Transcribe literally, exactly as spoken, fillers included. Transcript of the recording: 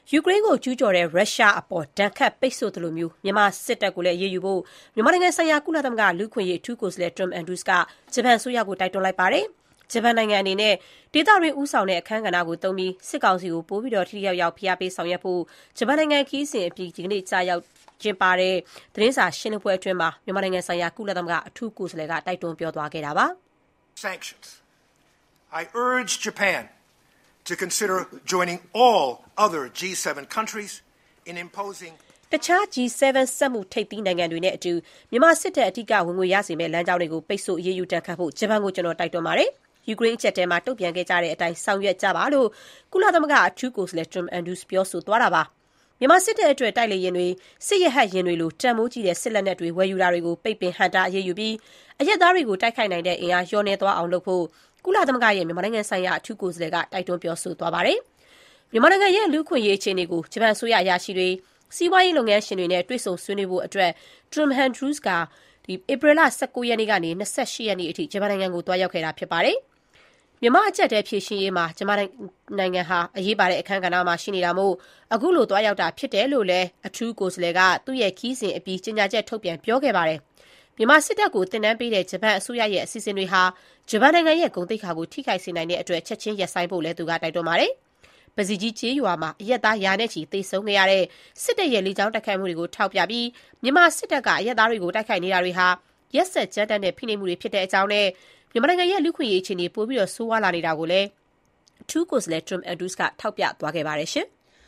ယူကရိန်းကိုကျူးကျော်တဲ့ရုရှားအပေါ်ဒဏ်ခတ်ပိတ်ဆို့သလိုမျိုးမြန်မာစစ်တပ်ကိုလည်းအရေးယူဖို့မြန်မာနိုင်ငံဆိုင်ရာကုလသမဂ္ဂလူ့အခွင့်အရေးအထူးကိုယ်စားလှယ် Tom Andrews ကဂျပန်အစိုးရကိုတိုက်တွန်းလိုက်ပါတယ်။ဂျပန်နိုင်ငံအနေနဲ့ဒေသတွင်းဦးဆောင်တဲ့အခန်းကဏ္ဍကိုသုံးပြီးစစ်ကောင်စီကိုပိုပြီးထိထိရောက်ရောက်ဖိအားပေးဆောင်ရွက်ဖို့ဂျပန်နိုင်ငံခရီးစဉ်အပြီးဒီကနေ့ကျရောက်ကျင်းပတဲ့သတင်းစာရှင်းလင်းပွဲအတွင်းမှာမြန်မာနိုင်ငံဆိုင်ရာကုလသမဂ္ဂအထူးကိုယ်စားလှယ်ကတိုက်တွန်းပြောသွားခဲ့တာပါ။ Sanctions. I urge Japan to consider joining all other G seven countries in imposing တခြား G seven စက်မှုထိပ်သီးနိုင်ငံတွေနဲ့အတူမြန်မာစစ်တပ်အထူးဝင်ငွေရစေမယ့်လမ်းကြောင်းတွေကိုပိတ်ဆို့အရေးယူတန်ခတ်ဖို့ဂျပန်ကိုကျွန်တော်တိုက်တွန်းပါတယ်။ယူကရိန်းအချက်တဲမှာတုံ့ပြန်ခဲ့ကြတဲ့အတိုင်းဆောင်ရွက်ကြပါလို့ကုလသမဂ္ဂအထူးကိုယ်စားလှယ် Tom Andrews ပြောဆိုသွားတာပါ။မြန်မာစစ်တပ်အတွက်တိုက်လေယာဉ်တွေစစ်ရဟတ်ယာဉ်တွေလိုတန်မိုးကြီးတဲ့စစ်လက်နက်တွေဝယ်ယူတာတွေကိုပိတ်ပင်ဟန့်တားအရေးယူပြီးအရက်သားတွေကိုတိုက်ခိုက်နိုင်တဲ့အင်အားလျော့နေသွားအောင်လုပ်ဖို့ကုလသမဂ္ဂရဲ့မြန်မာနိုင်ငံဆိုင်ရာအထူးကိုယ်စားလှယ်ကတိုက်တွန်းပြောဆိုသွားပါတယ်။မြန်မာနိုင်ငံရဲ့လူ့အခွင့်အရေးအခြေအနေကိုဂျပန်အစိုးရအရာရှိတွေစီးပွားရေးလုပ်ငန်းရှင်တွေနဲ့တွေ့ဆုံဆွေးနွေးဖို့အတွက် Tom Andrews ကဒီဧပြီလ၁၉ရက်နေ့ကနေ၂၈ရက်နေ့အထိဂျပန်နိုင်ငံကိုတွားရောက်ခဲ့တာဖြစ်ပါတယ်။မြန်မာအကြက်တဲဖြည့်ရှင်းရေးမှာဂျပန်နိုင်ငံဟာအရေးပါတဲ့အခန်းကဏ္ဍမှာရှိနေတာမို့အခုလိုတွားရောက်တာဖြစ်တယ်လို့လည်းအထူးကိုယ်စားလှယ်ကသူ့ရဲ့ခီးစဉ်အပြီးကြေညာချက်ထုတ်ပြန်ပြောခဲ့ပါတယ်။မြန်မာစစ်တပ်ကိုတင်နန်းပေးတဲ့ဂျပန်အစိုးရရဲ့အစီအစဉ်တွေဟာဂျပန်နိုင်ငံရဲ့ဂုဏ်သိက္ခာကိုထိခိုက်စေနိုင်တဲ့အတွက်ချက်ချင်းရပ်ဆိုင်းဖို့လည်းသူကတိုက်တွန်းပါတယ်။ပစီကြီးကျေးရွာမှာအရက်သားရာနဲ့ချီသေဆုံးခဲ့ရတဲ့စစ်တပ်ရဲ့လေကြောင်းတိုက်ခိုက်မှုတွေကိုထောက်ပြပြီးမြန်မာစစ်တပ်ကအရက်သားတွေကိုတိုက်ခိုက်နေတာတွေဟာရက်စက်ကြမ်းတမ်းတဲ့ဖိနှိပ်မှုတွေဖြစ်တဲ့အကြောင်းနဲ့မြန်မာနိုင်ငံရဲ့လူ့ခွင့်ရေးအခြေအနေပိုပြီးဆိုးဝါးလာနေတာကိုလည်းအထူးကိုယ်စားလှယ် Tom Andrews ကထောက်ပြသွားခဲ့ပါတယ်ရှင်။